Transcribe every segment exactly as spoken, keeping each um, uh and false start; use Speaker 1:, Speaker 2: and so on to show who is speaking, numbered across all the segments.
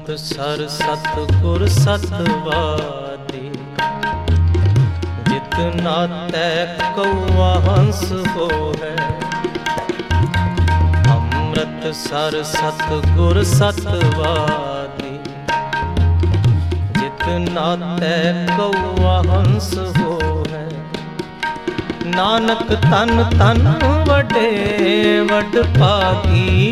Speaker 1: अमृतसर सतगुर सतवादी, जितना तय कौआ हंस हो है। अमृतसर सतगुर सतवादी, जितना तय कौआ हंस हो है। नानक तन तन वडे वड पागी,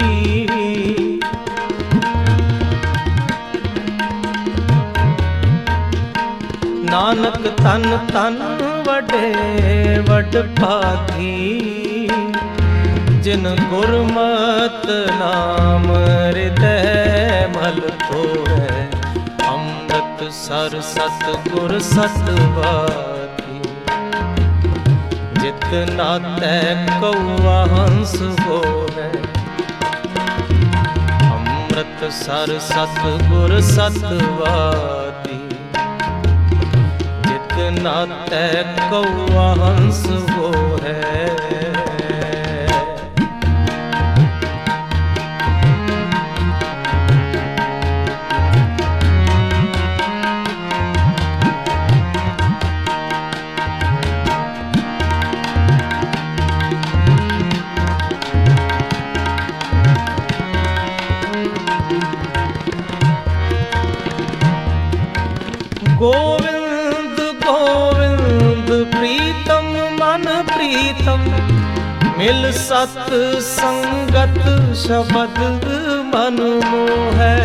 Speaker 1: नानक तन तन वडे वड पागी। जिन गुरमत नाम हृदय मल तो है। अमृतसर सतगुर सतवादी, जितना तय कौआ हंस हो है। अमृतसर सतगुर सतवादी, जितना तय कौआ हंस हो है। गोविंद गोविंद प्रीतम मन प्रीतम, मिल सत संगत शब्द मन मोहै।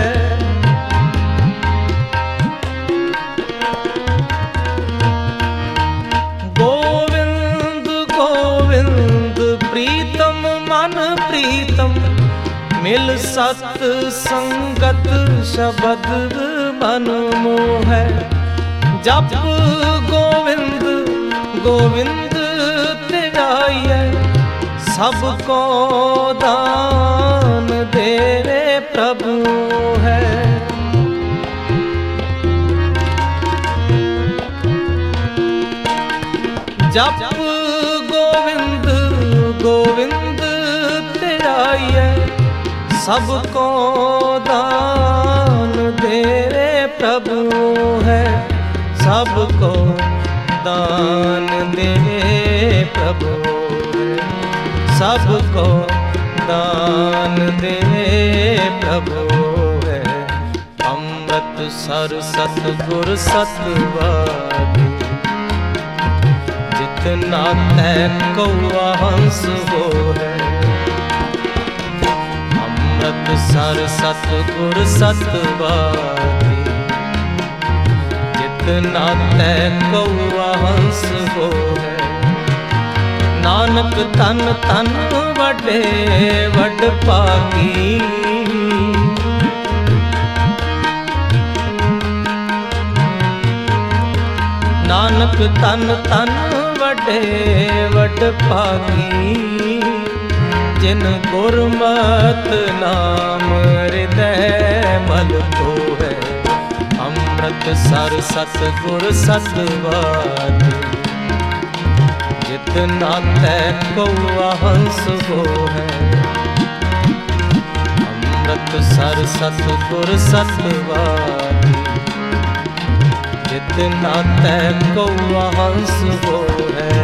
Speaker 1: गोविंद गोविंद प्रीतम मन प्रीतम, मिल सत संगत शब्द मन मोहै। जप गोविंद गोविंद धियाइयै, सबको दान दे रे प्रभु है। जप गोविंद गोविंद धियाइयै, सबको दान दे रे प्रभु है। सबको दान दे प्रभु है। सबको दान दे प्रभु है। अमृतसर सतगुर सतवादी, जितना तय कौआ हंस हो है। अमृतसर सतगुर सतवादी, जितना तय कौआ हंस हो है। नानक तन तन वडे वड पागी, नानक तन तन वडे वड पागी। जिन गुरमत नाम हृदय मल तो है। अमृतसर सतगुर सतवादी, जितना तय कौआ हंस हो है। अमृतसर सतगुर सतवादी, जितना तय कौआ हंस हो है।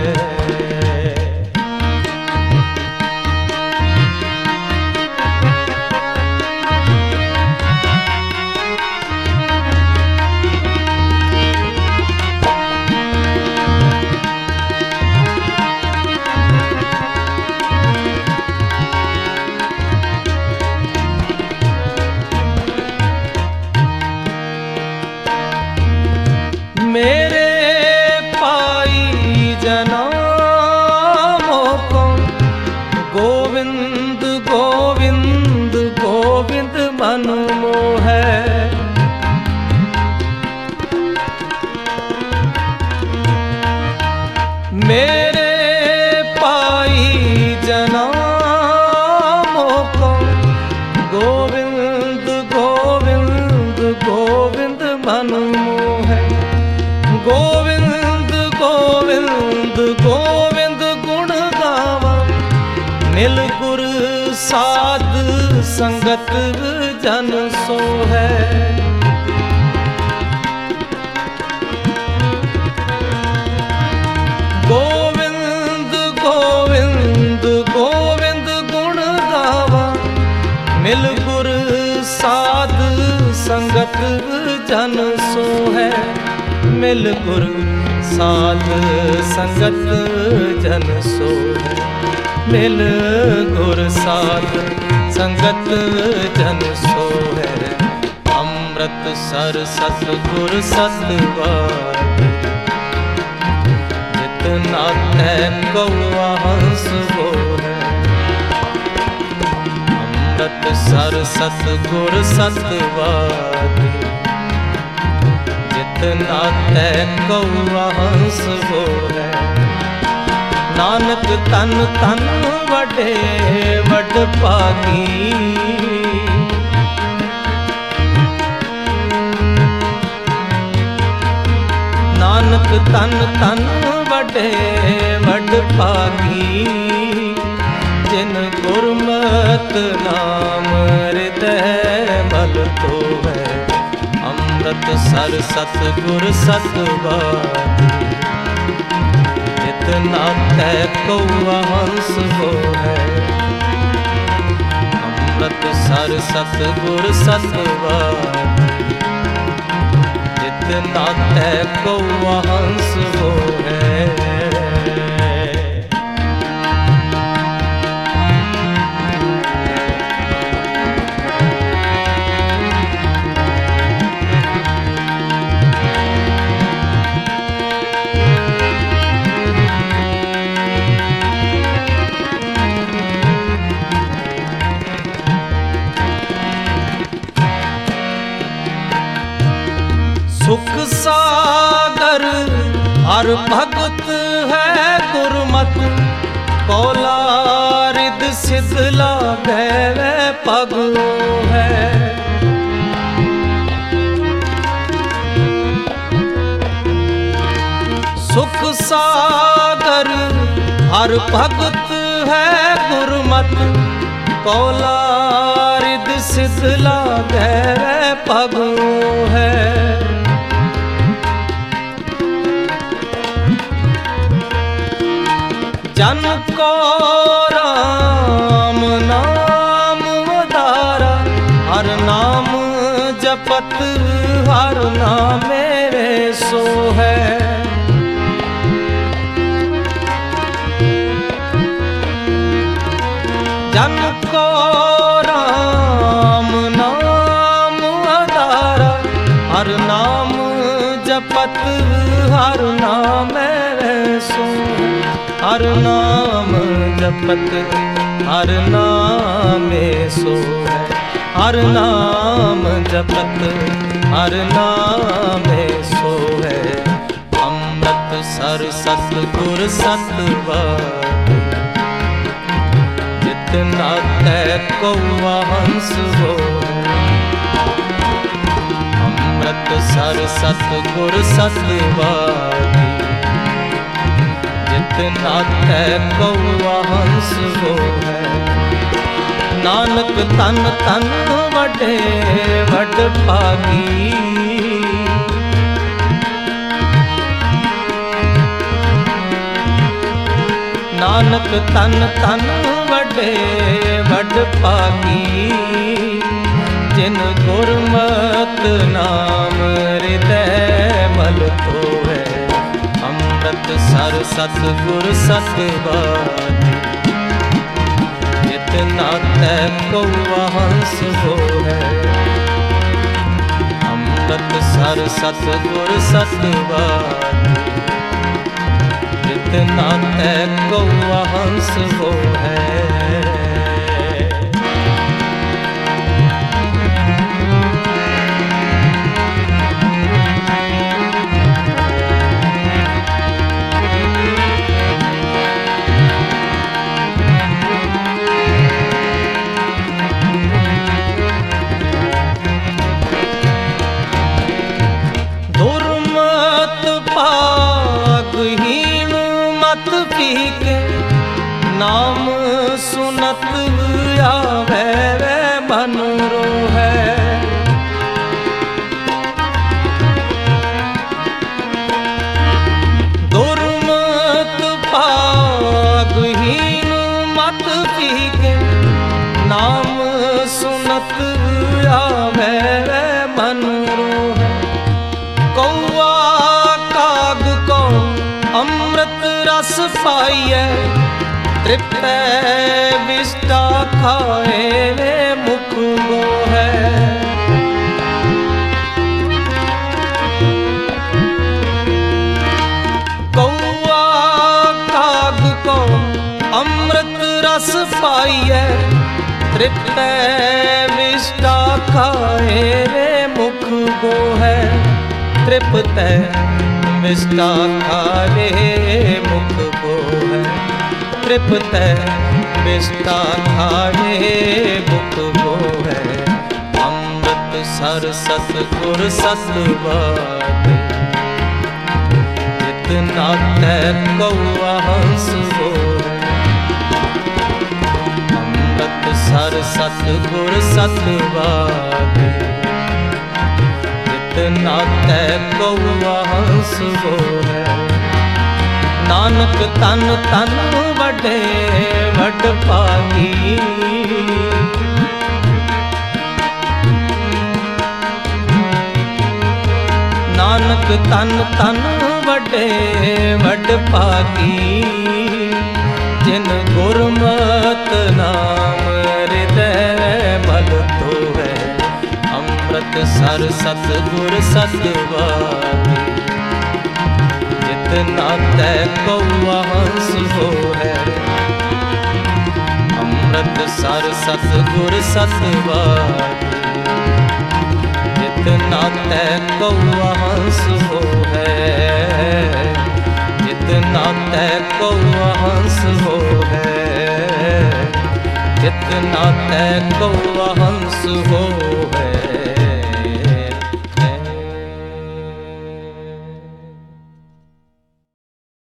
Speaker 1: मेरे पाई जनामों को गोविंद गोविंद गोविंद मन मोहै। मेरे पाई जनामों को गोविंद गोविंद गोविंद मन मोहै। गोविंद गोविंद गोविंद गुण गावा, मिल गुर साध संगत जन सो है। गुर साध संगत जन सो है। मिल गुर साध संगत जन सो है। मिल गुर साध संगत जन सो है। अमृत सर सतगुर सतवादी जितना तै कौआ हंस वो है। अमृत सर सतगुर सतवादी जितना तै कौआ हंस वो है। नानक तन तन वडे वड पागी नानक तन तन वडे वड पागी जिन गुरमत नाम हृदय मल तो है। अमृत सर सतगुर सतवादी जितना तै कौआ हंस वो है। अमृत सर सतगुर सतवादी जितना तै कौआ हंस वो है। सुख सागर हर भगत है गुरमत। कौला रिद सिद्ध लागे वे पग है। सुख सागर हर भगत है गुरमत। कौला रिद सिद्ध लागे वे पग है। जन को राम नाम उदारा हर नाम जपत हर नाम मेरे सो है। जन को राम नाम उदारा हर नाम जपत हर नाम मेरे सो। हर नाम जपत हर नाम सो है। हर नाम जपत हर नाम सो है। अमृत सर सतगुर सतवादी जितना तै कौआ हंस वो। अमृत सर सतगुर सतवादी जितना तै कौआ हंस वो है। नानक तन तन वडे वड पागी नानक तन तन वडे वड पागी जिन गुरमत नाम हृदय मल तो है। अमृत सर सतगुर सतवादी जितना तै कौआ हंस वो है। अमृत सर सतगुर सतवादी जितना तै कौआ हंस वो है। नाम सुनत पाइए तृप्त विष्टा खाए मुख गो है। कौआ काग को अमृत रस पाइए तृप्त विष्टा खाए मुख गो है। तृप्त विष्टा खाए मुख गो है। तृप्त विष्टा खाए मुख गो है। अमृत सर सतगुर सतवाद जितना तै कौआ हंस हो है। अमृत सर सतगुर सतवाद जितना तै कौआ हंस हो है। नानक तन तन वडे वड पागी नानक तन तन वडे वड पागी। जिन गुरमत नाम हृदय मल तो है। अमृत सर सतगुर सतवादी जितना तै कौआ हंस हो है। अमृत सर सतगुर सतवादी जितना तै कौआ हंस हो है। जितना तै कौआ हंस हो है। जितना तै कौआ हंस हो है।